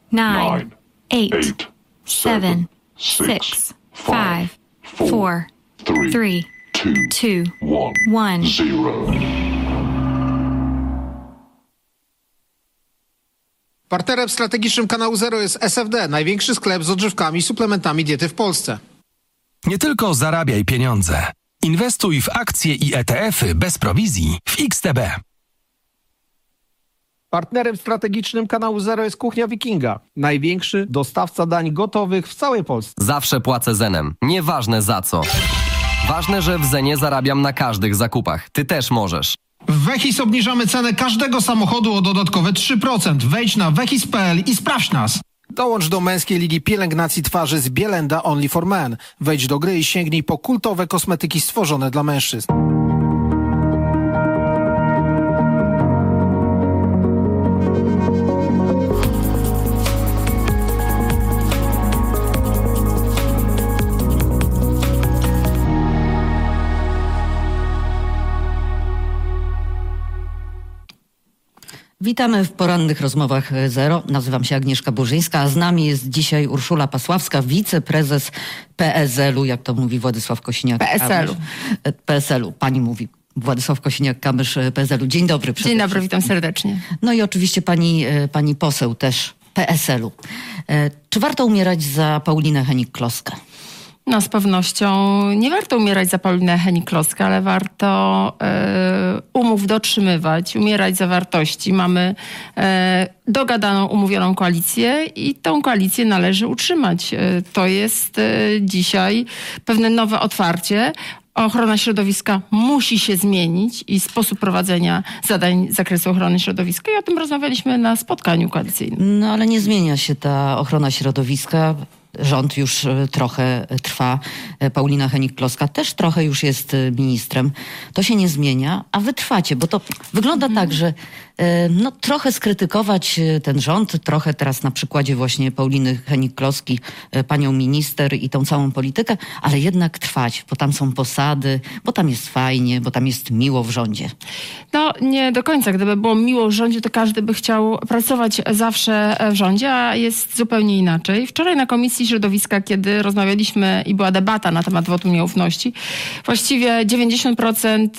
9, 8, 7, 6, 5, 4, 3, 2, 1, 0. Partnerem strategicznym Kanału Zero jest SFD, największy sklep z odżywkami i suplementami diety w Polsce. Nie tylko zarabiaj pieniądze. Inwestuj w akcje i ETF-y bez prowizji w XTB. Partnerem strategicznym Kanału Zero jest Kuchnia Wikinga, największy dostawca dań gotowych w całej Polsce. Zawsze płacę Zenem, nieważne za co. Ważne, że w Zenie zarabiam na każdych zakupach. Ty też możesz. W Wechis obniżamy cenę każdego samochodu o dodatkowe 3%. Wejdź na wechis.pl i sprawdź nas. Dołącz do męskiej ligi pielęgnacji twarzy z Bielenda Only for Men. Wejdź do gry i sięgnij po kultowe kosmetyki stworzone dla mężczyzn. Witamy w porannych rozmowach Zero. Nazywam się Agnieszka Burzyńska, a z nami jest dzisiaj Urszula Pasławska, wiceprezes PSL-u, jak to mówi Władysław Kosiniak-Kamysz. PSL-u, pani mówi. Władysław Kosiniak-Kamysz, PSL-u. Dzień dobry. Dzień dobry, witam serdecznie. No i oczywiście pani poseł też PSL-u. Czy warto umierać za Paulinę Hennig-Kloskę? No z pewnością nie warto umierać za Paulinę Hennig-Kloskę, ale warto umów dotrzymywać, umierać za wartości. Mamy dogadaną, umówioną koalicję i tą koalicję należy utrzymać. To jest dzisiaj pewne nowe otwarcie. Ochrona środowiska musi się zmienić i sposób prowadzenia zadań z zakresu ochrony środowiska. I o tym rozmawialiśmy na spotkaniu koalicyjnym. No ale nie zmienia się ta ochrona środowiska. Rząd już trochę trwa. Paulina Hennig-Kloska też trochę już jest ministrem. To się nie zmienia, a wy trwacie, bo to wygląda tak, że no, trochę skrytykować ten rząd, trochę teraz na przykładzie właśnie Pauliny Hennig-Kloski, panią minister i tą całą politykę, ale jednak trwać, bo tam są posady, bo tam jest fajnie, bo tam jest miło w rządzie. No nie do końca. Gdyby było miło w rządzie, to każdy by chciał pracować zawsze w rządzie, a jest zupełnie inaczej. Wczoraj na Komisji Środowiska, kiedy rozmawialiśmy i była debata na temat wotum nieufności, właściwie 90%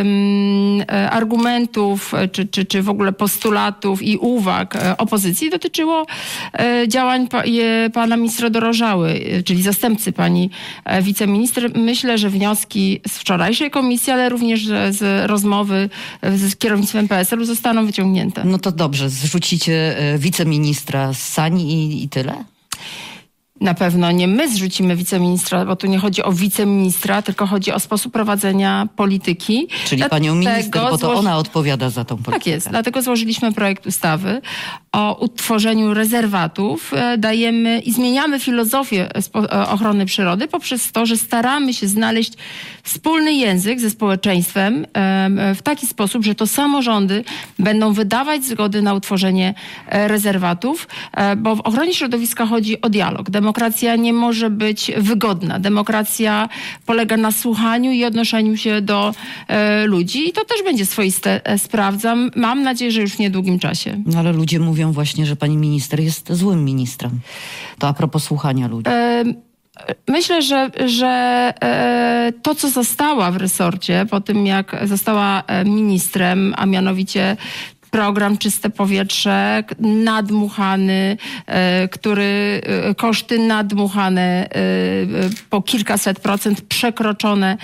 argumentów czy w ogóle postulatów i uwag opozycji dotyczyło działań pana ministra Dorożały, czyli zastępcy pani wiceminister. Myślę, że wnioski z wczorajszej komisji, ale również z rozmowy z kierownictwem PSL-u zostaną wyciągnięte. No to dobrze, zrzucicie wiceministra z sani i tyle? Na pewno nie my zrzucimy wiceministra, bo tu nie chodzi o wiceministra, tylko chodzi o sposób prowadzenia polityki. Czyli panią minister, bo to ona odpowiada za tą politykę. Tak jest, dlatego złożyliśmy projekt ustawy o utworzeniu rezerwatów. Dajemy i zmieniamy filozofię ochrony przyrody poprzez to, że staramy się znaleźć wspólny język ze społeczeństwem w taki sposób, że to samorządy będą wydawać zgody na utworzenie rezerwatów, bo w ochronie środowiska chodzi o dialog. Demokracja nie może być wygodna. Demokracja polega na słuchaniu i odnoszeniu się do ludzi i to też będzie swoiste, sprawdzam. Mam nadzieję, że już w niedługim czasie. No ale ludzie mówią właśnie, że pani minister jest złym ministrem. To a propos słuchania ludzi. Myślę, że to, co została w resorcie po tym, jak została ministrem, a mianowicie program Czyste Powietrze, nadmuchany, który koszty nadmuchane po kilkaset procent, przekroczone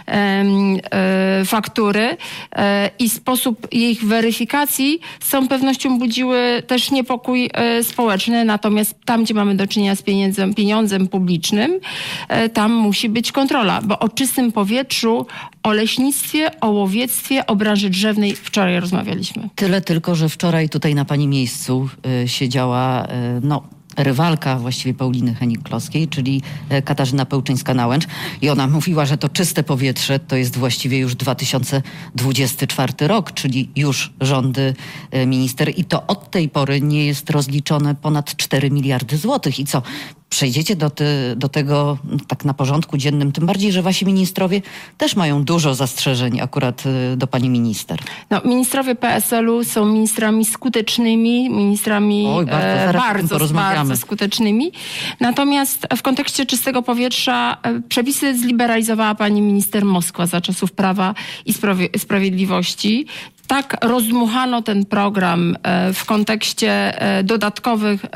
faktury i sposób ich weryfikacji z całą pewnością budziły też niepokój społeczny. Natomiast tam, gdzie mamy do czynienia z pieniądzem publicznym, tam musi być kontrola, bo o czystym powietrzu, o leśnictwie, o łowiectwie, o branży drzewnej wczoraj rozmawialiśmy. Tyle tylko, że wczoraj tutaj na pani miejscu siedziała rywalka właściwie Pauliny Hennig-Kloskiej, czyli Katarzyna Pełczyńska-Nałęcz. I ona mówiła, że to czyste powietrze to jest właściwie już 2024 rok, czyli już rządy minister. I to od tej pory nie jest rozliczone ponad 4 miliardy złotych. I co? przejdziecie do tego tak na porządku dziennym, tym bardziej, że wasi ministrowie też mają dużo zastrzeżeń akurat do pani minister. No, ministrowie PSL-u są ministrami skutecznymi, ministrami bardzo skutecznymi. Natomiast w kontekście czystego powietrza przepisy zliberalizowała pani minister Moskwa za czasów Prawa i Sprawiedliwości. Tak rozdmuchano ten program w kontekście dodatkowych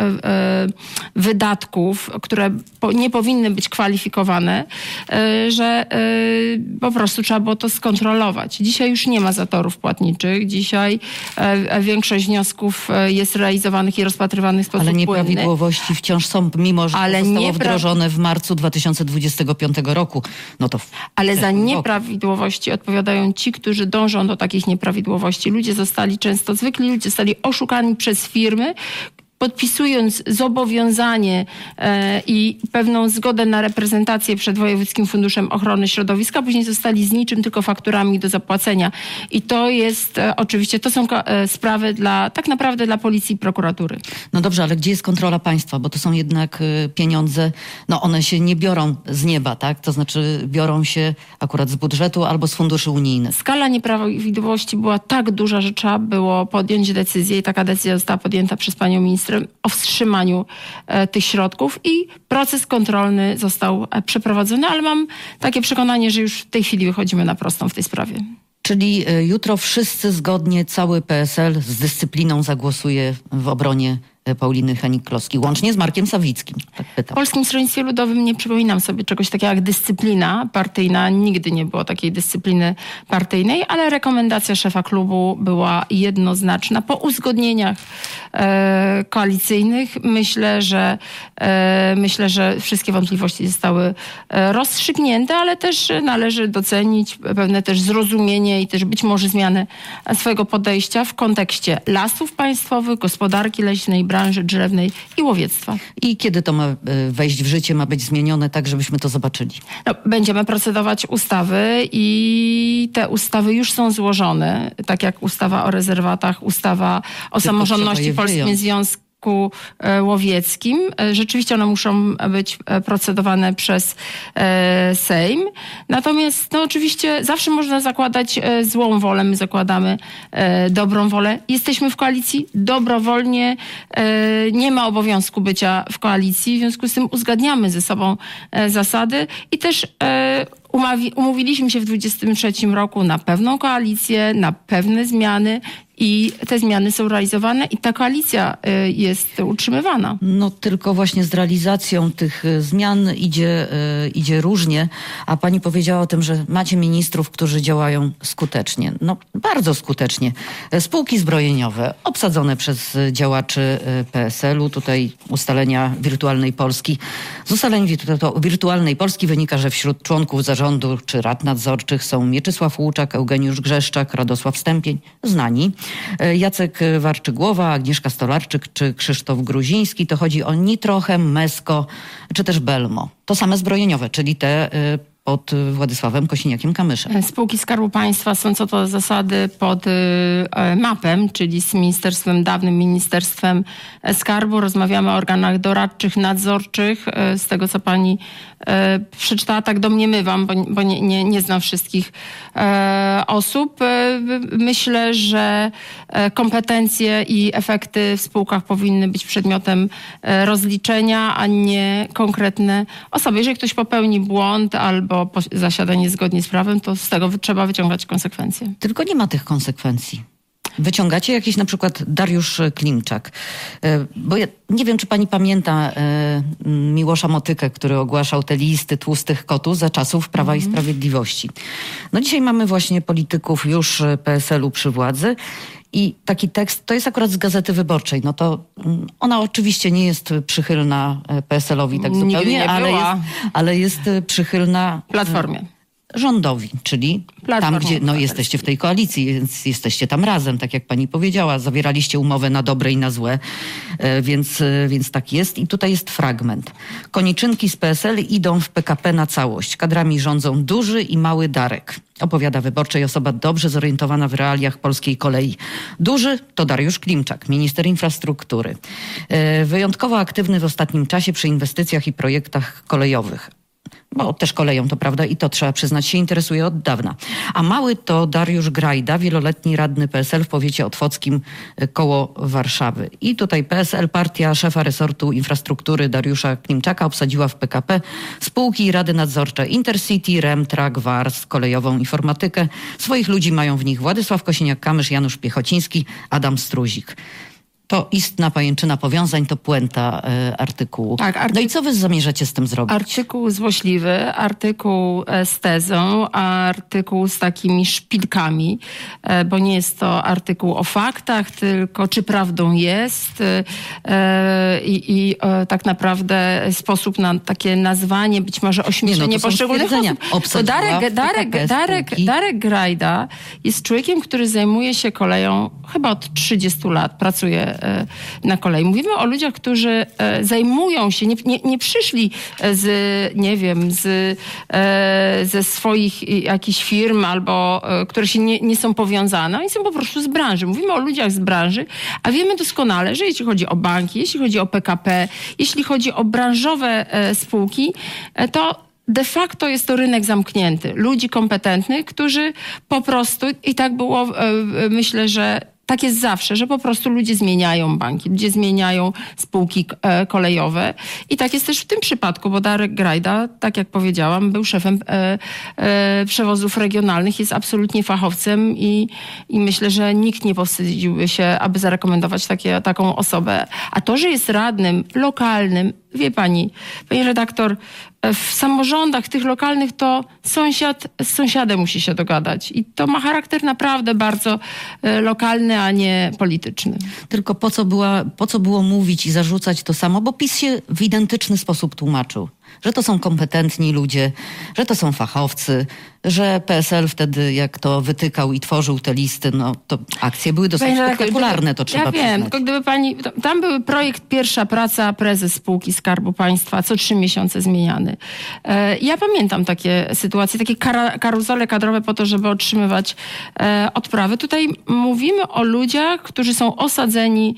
wydatków, które nie powinny być kwalifikowane, że po prostu trzeba było to skontrolować. Dzisiaj już nie ma zatorów płatniczych. Dzisiaj większość wniosków jest realizowanych i rozpatrywanych w sposób płynny. Ale płynny. Nieprawidłowości wciąż są, mimo że to zostało wdrożone w marcu 2025 roku. No to ale za nieprawidłowości odpowiadają ci, którzy dążą do takich nieprawidłowości. Ludzie zwykli ludzie zostali oszukani przez firmy, podpisując zobowiązanie i pewną zgodę na reprezentację przed Wojewódzkim Funduszem Ochrony Środowiska, później zostali z niczym, tylko fakturami do zapłacenia. I to jest oczywiście, to są sprawy tak naprawdę dla policji i prokuratury. No dobrze, ale gdzie jest kontrola państwa? Bo to są jednak pieniądze, no one się nie biorą z nieba, tak? To znaczy biorą się akurat z budżetu albo z funduszy unijnych. Skala nieprawidłowości była tak duża, że trzeba było podjąć decyzję i taka decyzja została podjęta przez panią ministrę o wstrzymaniu tych środków i proces kontrolny został przeprowadzony, ale mam takie przekonanie, że już w tej chwili wychodzimy na prostą w tej sprawie. Czyli jutro wszyscy zgodnie, cały PSL z dyscypliną zagłosuje w obronie Pauliny Hennig-Kloski, łącznie z Markiem Sawickim. Tak pytam. W Polskim Stronnictwie Ludowym nie przypominam sobie czegoś takiego jak dyscyplina partyjna. Nigdy nie było takiej dyscypliny partyjnej, ale rekomendacja szefa klubu była jednoznaczna. Po uzgodnieniach koalicyjnych myślę, że wszystkie wątpliwości zostały rozstrzygnięte, ale też należy docenić pewne też zrozumienie i też być może zmianę swojego podejścia w kontekście lasów państwowych, gospodarki leśnej, branży drzewnej i łowiectwa. I kiedy to ma wejść w życie, ma być zmienione tak, żebyśmy to zobaczyli? No, będziemy procedować ustawy i te ustawy już są złożone, tak jak ustawa o rezerwatach, ustawa o samorządności w Polskim Związku Łowieckim. Rzeczywiście one muszą być procedowane przez Sejm. Natomiast no, oczywiście zawsze można zakładać złą wolę. My zakładamy dobrą wolę. Jesteśmy w koalicji dobrowolnie. Nie ma obowiązku bycia w koalicji. W związku z tym uzgadniamy ze sobą zasady i też umówiliśmy się w 2023 roku na pewną koalicję, na pewne zmiany i te zmiany są realizowane i ta koalicja jest utrzymywana. No tylko właśnie z realizacją tych zmian idzie różnie, a pani powiedziała o tym, że macie ministrów, którzy działają skutecznie. No bardzo skutecznie. Spółki zbrojeniowe obsadzone przez działaczy PSL-u. Tutaj ustalenia Wirtualnej Polski. Z ustaleń Wirtualnej Polski wynika, że wśród członków zarządu czy rad nadzorczych są Mieczysław Łuczak, Eugeniusz Grzeszczak, Radosław Stępień, znani. Jacek Warczygłowa, Agnieszka Stolarczyk czy Krzysztof Gruziński. To chodzi o Nitrochem, Mesko czy też Belmo. To same zbrojeniowe, czyli te pod Władysławem Kosiniakiem-Kamyszem. Spółki Skarbu Państwa są co do zasady pod MAP-em, czyli z dawnym Ministerstwem Skarbu. Rozmawiamy o organach doradczych, nadzorczych. Z tego, co pani przeczytała, tak domniemywam, bo nie znam wszystkich osób. Myślę, że kompetencje i efekty w spółkach powinny być przedmiotem rozliczenia, a nie konkretne osoby. Jeżeli ktoś popełni błąd albo zasiada niezgodnie z prawem, to z tego trzeba wyciągać konsekwencje. Tylko nie ma tych konsekwencji. Wyciągacie jakiś na przykład Dariusz Klimczak. Bo ja nie wiem, czy pani pamięta Miłosza Motykę, który ogłaszał te listy tłustych kotów za czasów Prawa i Sprawiedliwości. No dzisiaj mamy właśnie polityków już PSL-u przy władzy i taki tekst, to jest akurat z Gazety Wyborczej. No to ona oczywiście nie jest przychylna PSL-owi tak zupełnie, ale jest przychylna Platformie. rządowi, czyli tam, gdzie jesteście w tej koalicji, więc jesteście tam razem, tak jak pani powiedziała. Zawieraliście umowę na dobre i na złe, więc tak jest. I tutaj jest fragment. Koniczynki z PSL idą w PKP na całość. Kadrami rządzą duży i mały Darek. Opowiada Wyborczej osoba dobrze zorientowana w realiach polskiej kolei. Duży to Dariusz Klimczak, minister infrastruktury. Wyjątkowo aktywny w ostatnim czasie przy inwestycjach i projektach kolejowych. Bo też koleją, to prawda, i to trzeba przyznać, się interesuje od dawna. A mały to Dariusz Grajda, wieloletni radny PSL w powiecie otwockim koło Warszawy. I tutaj PSL, partia szefa resortu infrastruktury Dariusza Klimczaka obsadziła w PKP spółki i rady nadzorcze Intercity, Remtrak, Wars, kolejową informatykę. Swoich ludzi mają w nich Władysław Kosiniak-Kamysz, Janusz Piechociński, Adam Struzik. To istna pajęczyna powiązań, to puenta artykułu. Tak, no i co wy zamierzacie z tym zrobić? Artykuł złośliwy, artykuł z tezą, artykuł z takimi szpilkami, bo nie jest to artykuł o faktach, tylko czy prawdą jest tak naprawdę sposób na takie nazwanie, być może ośmieszenie poszczególnych osób. Darek Grajda jest człowiekiem, który zajmuje się koleją chyba od 30 lat, pracuje na kolei. Mówimy o ludziach, którzy zajmują się, nie przyszli ze swoich jakichś firm albo które się nie są powiązane. Oni są po prostu z branży. Mówimy o ludziach z branży, a wiemy doskonale, że jeśli chodzi o banki, jeśli chodzi o PKP, jeśli chodzi o branżowe spółki, to de facto jest to rynek zamknięty. Ludzi kompetentnych, którzy po prostu, i tak było, myślę, że tak jest zawsze, że po prostu ludzie zmieniają banki, ludzie zmieniają spółki kolejowe. I tak jest też w tym przypadku, bo Darek Grajda, tak jak powiedziałam, był szefem przewozów regionalnych, jest absolutnie fachowcem i myślę, że nikt nie powstydziłby się, aby zarekomendować taką osobę. A to, że jest radnym lokalnym, wie pani redaktor, w samorządach tych lokalnych to sąsiad z sąsiadem musi się dogadać. I to ma charakter naprawdę bardzo lokalny, a nie polityczny. Tylko po co było mówić i zarzucać to samo? Bo PiS się w identyczny sposób tłumaczył. Że to są kompetentni ludzie, że to są fachowcy, że PSL wtedy, jak to wytykał i tworzył te listy, no to akcje były dosyć spektakularne, to trzeba przyznać. Ja wiem, tylko gdyby pani... Tam był projekt Pierwsza Praca, prezes spółki Skarbu Państwa, co 3 miesiące zmieniany. Ja pamiętam takie sytuacje, takie karuzele kadrowe po to, żeby otrzymywać odprawy. Tutaj mówimy o ludziach, którzy są osadzeni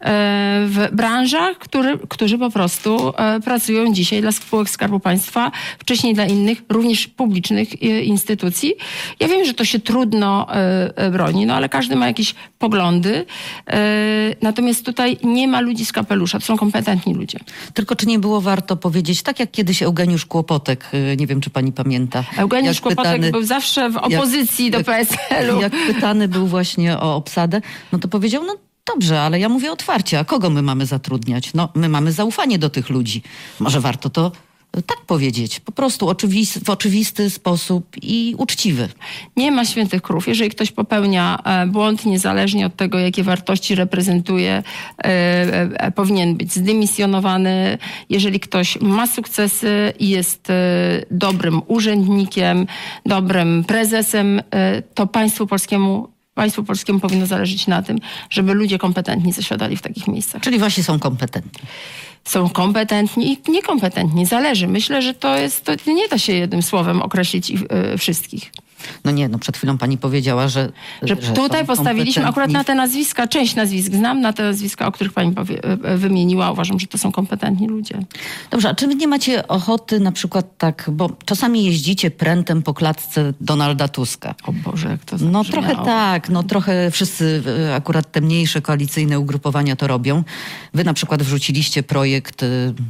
w branżach, którzy po prostu pracują dzisiaj dla spółek Skarbu Państwa, wcześniej dla innych, również publicznych instytucji. Ja wiem, że to się trudno broni, no ale każdy ma jakieś poglądy. Natomiast tutaj nie ma ludzi z kapelusza. To są kompetentni ludzie. Tylko czy nie było warto powiedzieć, tak jak kiedyś Eugeniusz Kłopotek, nie wiem, czy pani pamięta. Eugeniusz Kłopotek był zawsze w opozycji do PSL-u. Jak pytany był właśnie o obsadę, no to powiedział, no dobrze, ale ja mówię otwarcie, a kogo my mamy zatrudniać? No, my mamy zaufanie do tych ludzi. Może warto to tak powiedzieć, po prostu w oczywisty sposób i uczciwy. Nie ma świętych krów. Jeżeli ktoś popełnia błąd, niezależnie od tego, jakie wartości reprezentuje, powinien być zdymisjonowany. Jeżeli ktoś ma sukcesy i jest dobrym urzędnikiem, dobrym prezesem, to państwu polskiemu powinno zależeć na tym, żeby ludzie kompetentni zasiadali w takich miejscach. Czyli wasi są kompetentni. Są kompetentni i niekompetentni. Zależy. Myślę, że to nie da się jednym słowem określić wszystkich. No nie, przed chwilą pani powiedziała, że tutaj postawiliśmy akurat na te nazwiska, część nazwisk znam, na te nazwiska, o których pani wymieniła. Uważam, że to są kompetentni ludzie. Dobrze, a czy wy nie macie ochoty na przykład tak, bo czasami jeździcie prętem po klatce Donalda Tuska. O Boże, jak to zabrzmiało. No trochę tak, trochę wszyscy, akurat te mniejsze koalicyjne ugrupowania to robią. Wy na przykład wrzuciliście projekt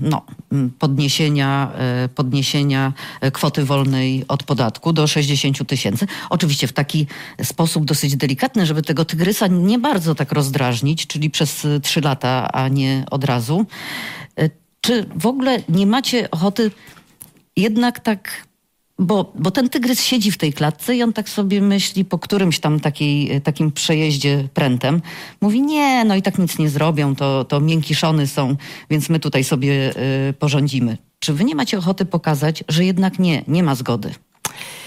podniesienia kwoty wolnej od podatku do 60 000. Oczywiście w taki sposób dosyć delikatny, żeby tego tygrysa nie bardzo tak rozdrażnić, czyli przez 3 lata, a nie od razu. Czy w ogóle nie macie ochoty jednak tak, bo ten tygrys siedzi w tej klatce i on tak sobie myśli po którymś tam takim przejeździe prętem. Mówi nie, i tak nic nie zrobią, to miękiszony są, więc my tutaj sobie porządzimy. Czy wy nie macie ochoty pokazać, że jednak nie ma zgody?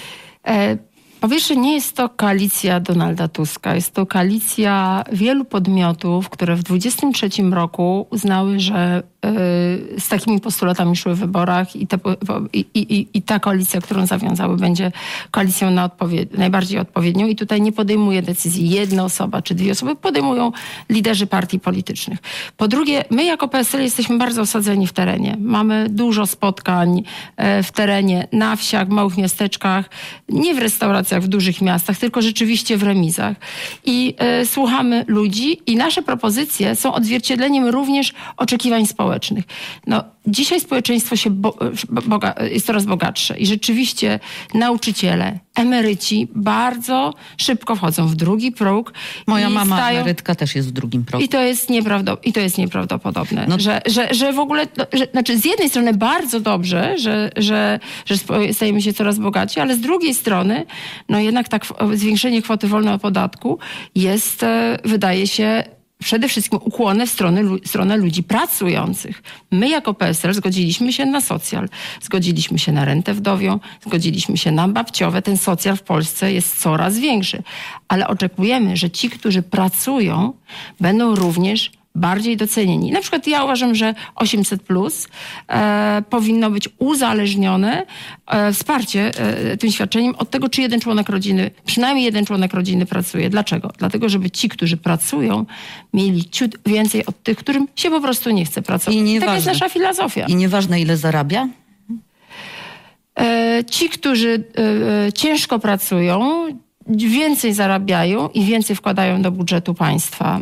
Po pierwsze, nie jest to koalicja Donalda Tuska. Jest to koalicja wielu podmiotów, które w 2023 roku uznały, że z takimi postulatami szły w wyborach i ta koalicja, którą zawiązały, będzie koalicją najbardziej odpowiednią. I tutaj nie podejmuje decyzji jedna osoba czy dwie osoby, podejmują liderzy partii politycznych. Po drugie, my jako PSL jesteśmy bardzo osadzeni w terenie. Mamy dużo spotkań w terenie, na wsiach, małych miasteczkach, nie w restauracjach w dużych miastach, tylko rzeczywiście w remizach. I słuchamy ludzi i nasze propozycje są odzwierciedleniem również oczekiwań społecznych. No, dzisiaj społeczeństwo jest coraz bogatsze i rzeczywiście nauczyciele, emeryci bardzo szybko wchodzą w drugi próg. Moja mama emerytka też jest w drugim progu. I to jest nieprawdopodobne. No. Że w ogóle, znaczy z jednej strony bardzo dobrze, że stajemy się coraz bogaci, ale z drugiej strony, no jednak tak zwiększenie kwoty wolnej od podatku jest, wydaje się, przede wszystkim ukłonne w stronę ludzi pracujących. My jako PSL zgodziliśmy się na socjal, zgodziliśmy się na rentę wdowią, zgodziliśmy się na babciowe. Ten socjal w Polsce jest coraz większy. Ale oczekujemy, że ci, którzy pracują, będą również bardziej docenieni. Na przykład ja uważam, że 800+ powinno być uzależnione wsparcie tym świadczeniem od tego, czy jeden członek rodziny, przynajmniej jeden członek rodziny pracuje. Dlaczego? Dlatego, żeby ci, którzy pracują, mieli ciut więcej od tych, którym się po prostu nie chce pracować. Taka jest nasza filozofia. I nieważne, ile zarabia? Ci, którzy ciężko pracują, więcej zarabiają i więcej wkładają do budżetu państwa.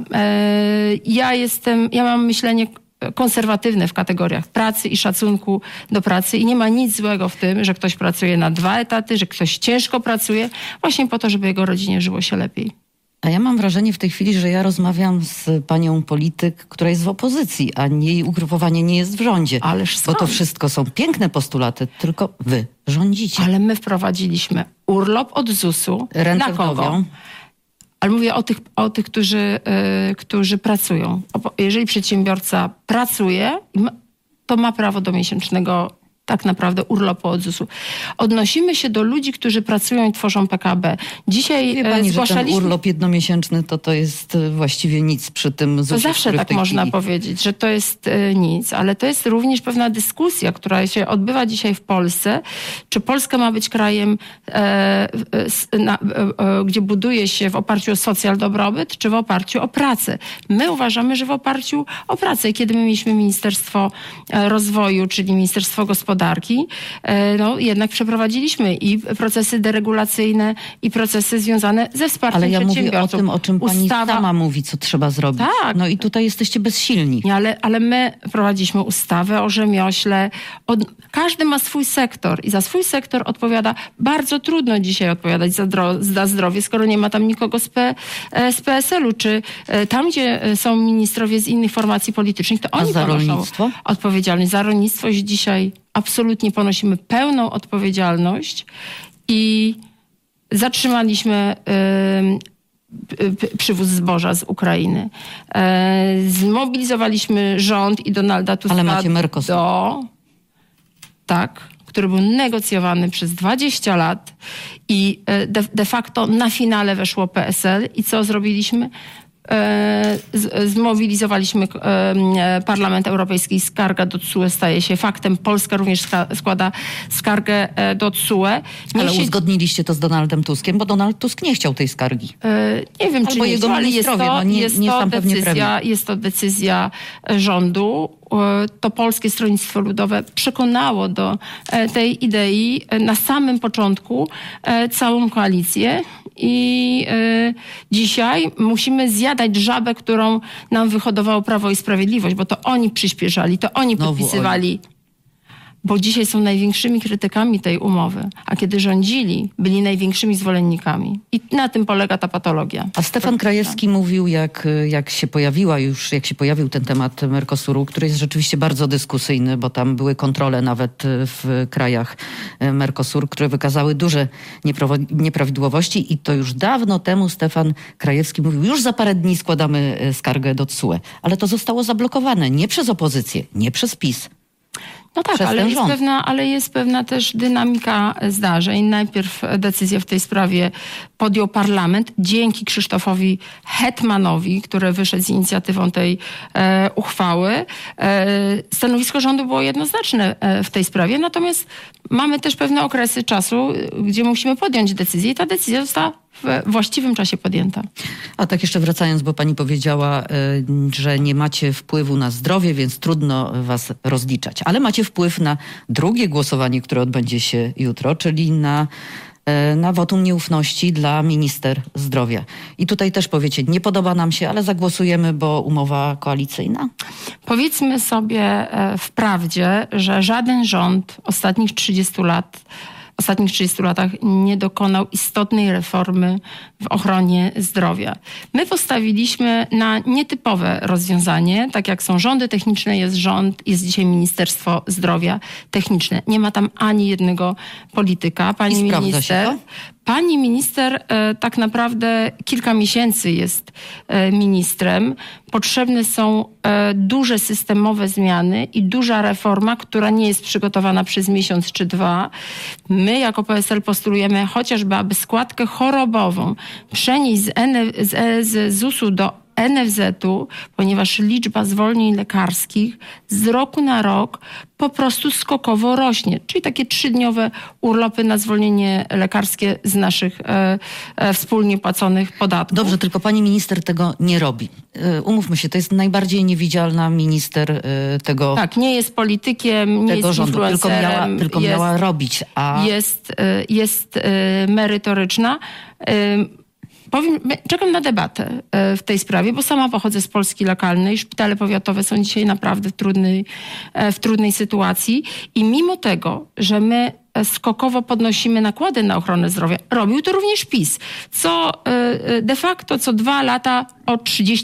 Ja mam myślenie konserwatywne w kategoriach pracy i szacunku do pracy i nie ma nic złego w tym, że ktoś pracuje na 2 etaty, że ktoś ciężko pracuje właśnie po to, żeby jego rodzinie żyło się lepiej. A ja mam wrażenie w tej chwili, że ja rozmawiam z panią polityk, która jest w opozycji, a jej ugrupowanie nie jest w rządzie. Bo to wszystko są piękne postulaty, tylko wy rządzicie. Ale my wprowadziliśmy urlop od ZUS-u. Rentę na kogo? wdowią. Ale mówię o tych, którzy pracują. Jeżeli przedsiębiorca pracuje, to ma prawo do miesięcznego tak naprawdę urlopu od ZUS-u. Odnosimy się do ludzi, którzy pracują i tworzą PKB. Dzisiaj Wie pani, że ten urlop jednomiesięczny to jest właściwie nic przy tym ZUS-ie. To zawsze tak można powiedzieć, że to jest nic, ale to jest również pewna dyskusja, która się odbywa dzisiaj w Polsce. Czy Polska ma być krajem, gdzie buduje się w oparciu o socjal dobrobyt, czy w oparciu o pracę? My uważamy, że w oparciu o pracę. I kiedy my mieliśmy Ministerstwo Rozwoju, czyli Ministerstwo Gospodarki, no jednak przeprowadziliśmy i procesy deregulacyjne, i procesy związane ze wsparciem przedsiębiorców. Ale ja mówię o tym, o czym pani sama mówi, co trzeba zrobić. Tak. No i tutaj jesteście bezsilni. Ale my prowadziliśmy ustawę o rzemiośle. Każdy ma swój sektor i za swój sektor odpowiada. Bardzo trudno dzisiaj odpowiadać za zdrowie, skoro nie ma tam nikogo z PSL-u. Czy tam, gdzie są ministrowie z innych formacji politycznych, to oni ponoszą odpowiedzialność. Za rolnictwo dzisiaj absolutnie ponosimy pełną odpowiedzialność i zatrzymaliśmy przywóz zboża z Ukrainy. Zmobilizowaliśmy rząd i Donalda Tuska. Ale macie Mercosur. Który był negocjowany przez 20 lat i de facto na finale weszło PSL. I co zrobiliśmy? Zmobilizowaliśmy Parlament Europejski. Skarga do TSUE staje się faktem. Polska również składa skargę do TSUE. Ale uzgodniliście to z Donaldem Tuskiem, bo Donald Tusk nie chciał tej skargi. Nie wiem, czy jego ale jest to decyzja rządu. To Polskie Stronnictwo Ludowe przekonało do tej idei na samym początku całą koalicję. I dzisiaj musimy zjadać żabę, którą nam wyhodowało Prawo i Sprawiedliwość, bo to oni przyspieszali, to oni podpisywali. Bo dzisiaj są największymi krytykami tej umowy, a kiedy rządzili, byli największymi zwolennikami. I na tym polega ta patologia. A Stefan Krajewski mówił, jak się pojawił ten temat Mercosuru, który jest rzeczywiście bardzo dyskusyjny, bo tam były kontrole nawet w krajach Mercosur, które wykazały duże nieprawidłowości i to już dawno temu Stefan Krajewski mówił, już za parę dni składamy skargę do TSUE. Ale to zostało zablokowane nie przez opozycję, nie przez PiS. No tak, przez ale ten jest, rząd. ale jest pewna też dynamika zdarzeń. Najpierw decyzję w tej sprawie podjął parlament dzięki Krzysztofowi Hetmanowi, który wyszedł z inicjatywą tej uchwały. Stanowisko rządu było jednoznaczne w tej sprawie, natomiast mamy też pewne okresy czasu, gdzie musimy podjąć decyzję i ta decyzja została w właściwym czasie podjęta. A tak jeszcze wracając, bo pani powiedziała, że nie macie wpływu na zdrowie, więc trudno was rozliczać. Ale macie wpływ na drugie głosowanie, które odbędzie się jutro, czyli na wotum nieufności dla minister zdrowia. I tutaj też powiecie, nie podoba nam się, ale zagłosujemy, bo umowa koalicyjna. Powiedzmy sobie wprawdzie, że żaden rząd ostatnich 30 latach nie dokonał istotnej reformy w ochronie zdrowia. My postawiliśmy na nietypowe rozwiązanie, tak jak są rządy techniczne, jest dzisiaj Ministerstwo Zdrowia Techniczne. Nie ma tam ani jednego polityka. Pani minister tak naprawdę kilka miesięcy jest ministrem. Potrzebne są duże systemowe zmiany i duża reforma, która nie jest przygotowana przez miesiąc czy dwa. My jako PSL postulujemy chociażby, aby składkę chorobową przenieść z ZUS-u do NFZ-u, ponieważ liczba zwolnień lekarskich z roku na rok po prostu skokowo rośnie. Czyli takie 3-dniowe urlopy na zwolnienie lekarskie z naszych wspólnie płaconych podatków. Dobrze, tylko pani minister tego nie robi. Umówmy się, to jest najbardziej niewidzialna minister tego Tak, nie jest politykiem, nie jest rządu, influencerem. tylko miała robić. Jest merytoryczna. Czekam na debatę w tej sprawie, bo sama pochodzę z Polski lokalnej. Szpitale powiatowe są dzisiaj naprawdę w trudnej sytuacji i mimo tego, że my skokowo podnosimy nakłady na ochronę zdrowia, robił to również PiS, co de facto co 2 lata o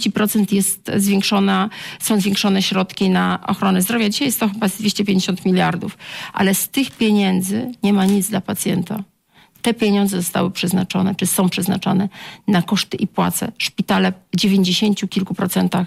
30% są zwiększone środki na ochronę zdrowia. Dzisiaj jest to chyba 250 miliardów, ale z tych pieniędzy nie ma nic dla pacjenta. Te pieniądze zostały przeznaczone, czy są przeznaczone na koszty i płace. Szpitale w 90 kilku procentach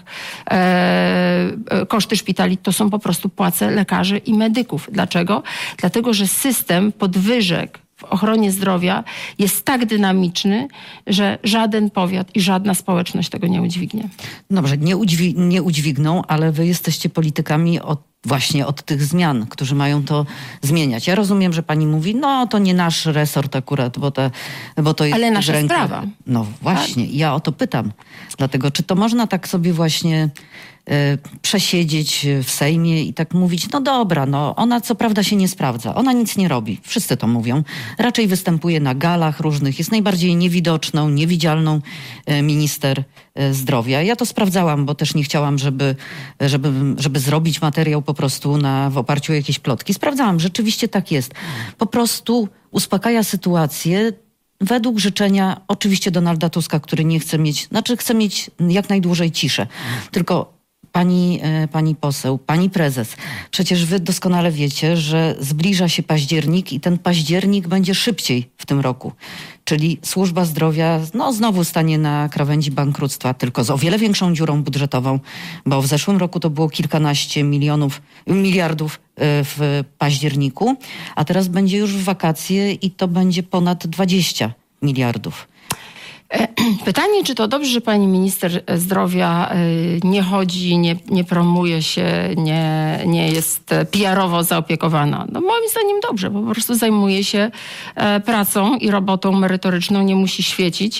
koszty szpitali to są po prostu płace lekarzy i medyków. Dlaczego? Dlatego, że system podwyżek w ochronie zdrowia jest tak dynamiczny, że żaden powiat i żadna społeczność tego nie udźwignie. Dobrze, nie udźwigną, ale wy jesteście politykami właśnie od tych zmian, którzy mają to zmieniać. Ja rozumiem, że pani mówi, no to nie nasz resort akurat, bo to jest ale nasza ręka. sprawa. No właśnie, tak. Ja o to pytam. Dlatego, czy to można tak sobie właśnie przesiedzieć w Sejmie i tak mówić, no dobra, no ona co prawda się nie sprawdza, ona nic nie robi, wszyscy to mówią, raczej występuje na galach różnych, jest najbardziej niewidoczną, niewidzialną minister zdrowia. Ja to sprawdzałam, bo też nie chciałam, żeby zrobić materiał po prostu w oparciu o jakieś plotki. Sprawdzałam, rzeczywiście tak jest. Po prostu uspokaja sytuację według życzenia oczywiście Donalda Tuska, który chce mieć jak najdłużej ciszę. Tylko pani poseł, pani prezes, przecież wy doskonale wiecie, że zbliża się październik i ten październik będzie szybciej w tym roku. Czyli służba zdrowia znowu stanie na krawędzi bankructwa, tylko z o wiele większą dziurą budżetową, bo w zeszłym roku to było kilkanaście miliardów w październiku, a teraz będzie już w wakacje i to będzie ponad 20 miliardów. Pytanie, czy to dobrze, że pani minister zdrowia nie chodzi, nie promuje się, nie jest PR-owo zaopiekowana? No moim zdaniem dobrze, bo po prostu zajmuje się pracą i robotą merytoryczną, nie musi świecić.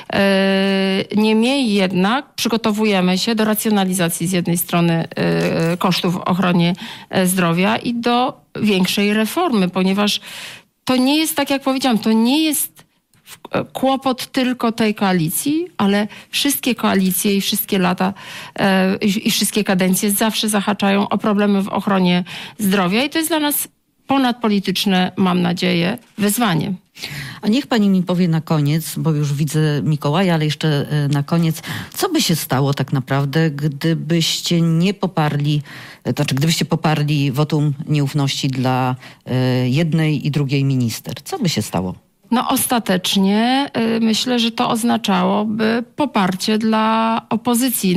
Niemniej jednak przygotowujemy się do racjonalizacji z jednej strony kosztów w ochronie zdrowia i do większej reformy, ponieważ to nie jest, tak jak powiedziałam, to nie jest kłopot tylko tej koalicji, ale wszystkie koalicje i wszystkie lata i wszystkie kadencje zawsze zahaczają o problemy w ochronie zdrowia i to jest dla nas ponadpolityczne, mam nadzieję, wyzwanie. A niech pani mi powie na koniec, bo już widzę Mikołaja, ale jeszcze na koniec, co by się stało tak naprawdę, gdybyście gdybyście poparli wotum nieufności dla jednej i drugiej minister? Co by się stało? No ostatecznie myślę, że to oznaczałoby poparcie dla opozycji. No,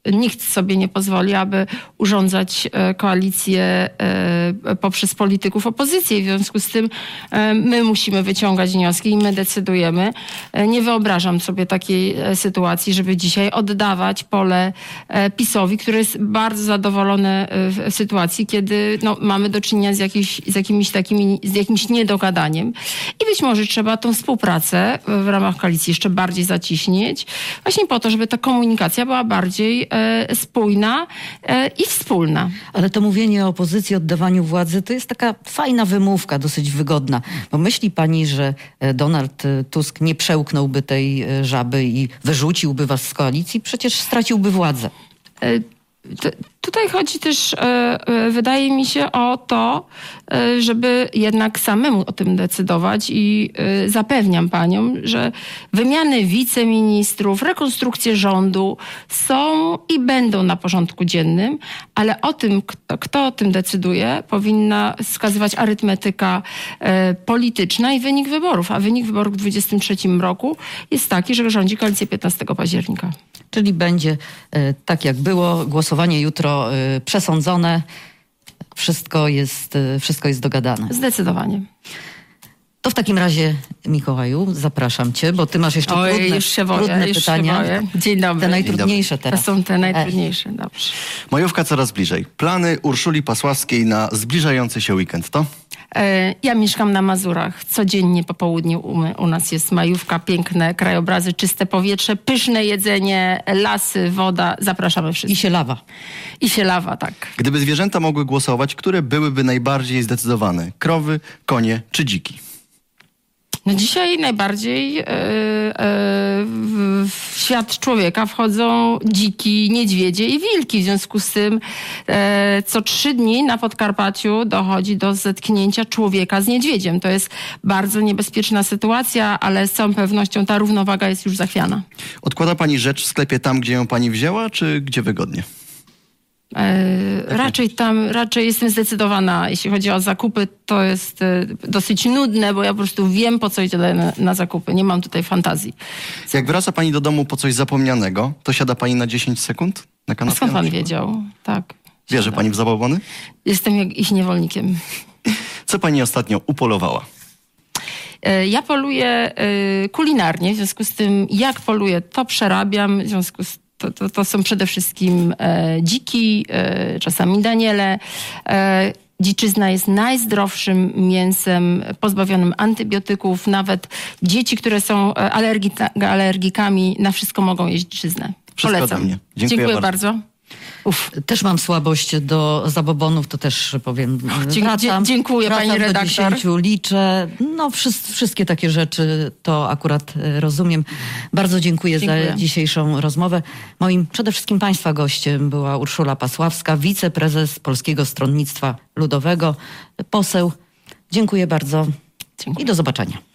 nikt sobie nie pozwoli, aby urządzać koalicję poprzez polityków opozycji. W związku z tym my musimy wyciągać wnioski i my decydujemy. Nie wyobrażam sobie takiej sytuacji, żeby dzisiaj oddawać pole PiS-owi, który jest bardzo zadowolony w sytuacji, kiedy mamy do czynienia z jakimś niedogadaniem. I być może trzeba tą współpracę w ramach koalicji jeszcze bardziej zaciśnieć, właśnie po to, żeby ta komunikacja była bardziej spójna i wspólna. Ale to mówienie o opozycji, oddawaniu władzy, to jest taka fajna wymówka, dosyć wygodna. Bo myśli pani, że Donald Tusk nie przełknąłby tej żaby i wyrzuciłby was z koalicji? Przecież straciłby władzę. Tutaj chodzi też, wydaje mi się, o to, żeby jednak samemu o tym decydować i zapewniam panią, że wymiany wiceministrów, rekonstrukcje rządu są i będą na porządku dziennym, ale o tym, kto o tym decyduje, powinna wskazywać arytmetyka polityczna i wynik wyborów. A wynik wyborów w 2023 roku jest taki, że rządzi koalicja 15 października. Czyli będzie tak, jak było. Głosowanie jutro przesądzone. Wszystko jest dogadane. Zdecydowanie. To w takim razie, Mikołaju, zapraszam cię, bo ty masz jeszcze trudne pytania. Dzień dobry. Te najtrudniejsze teraz. To są te najtrudniejsze, dobrze. Majówka coraz bliżej. Plany Urszuli Pasławskiej na zbliżający się weekend to? Ja mieszkam na Mazurach. Codziennie po południu u nas jest majówka, piękne krajobrazy, czyste powietrze, pyszne jedzenie, lasy, woda. Zapraszamy wszystkich. I się lawa, tak. Gdyby zwierzęta mogły głosować, które byłyby najbardziej zdecydowane? Krowy, konie czy dziki? No dzisiaj najbardziej w świat człowieka wchodzą dziki, niedźwiedzie i wilki. W związku z tym co 3 dni na Podkarpaciu dochodzi do zetknięcia człowieka z niedźwiedziem. To jest bardzo niebezpieczna sytuacja, ale z całą pewnością ta równowaga jest już zachwiana. Odkłada pani rzecz w sklepie tam, gdzie ją pani wzięła, czy gdzie wygodnie? Raczej jestem zdecydowana. Jeśli chodzi o zakupy, to jest dosyć nudne, bo ja po prostu wiem, po co idę na zakupy. Nie mam tutaj fantazji. Jak wraca pani do domu po coś zapomnianego, to siada pani na 10 sekund na kanapie? A skąd pan wiedział? Tak. Wierzy pani w zabobony? Jestem ich niewolnikiem. Co pani ostatnio upolowała? Ja poluję kulinarnie, w związku z tym jak poluję, to przerabiam, w związku z to są przede wszystkim dziki, czasami daniele. Dziczyzna jest najzdrowszym mięsem, pozbawionym antybiotyków. Nawet dzieci, które są alergikami, na wszystko mogą jeść dziczyznę. Polecam. Dziękuję bardzo. Też mam słabość do zabobonów, to też powiem. Dziękuję pani redaktor. Do 10 liczę. No wszystkie takie rzeczy to akurat rozumiem. Bardzo dziękuję za dzisiejszą rozmowę. Moim przede wszystkim państwa gościem była Urszula Pasławska, wiceprezes Polskiego Stronnictwa Ludowego, poseł. Dziękuję bardzo i do zobaczenia.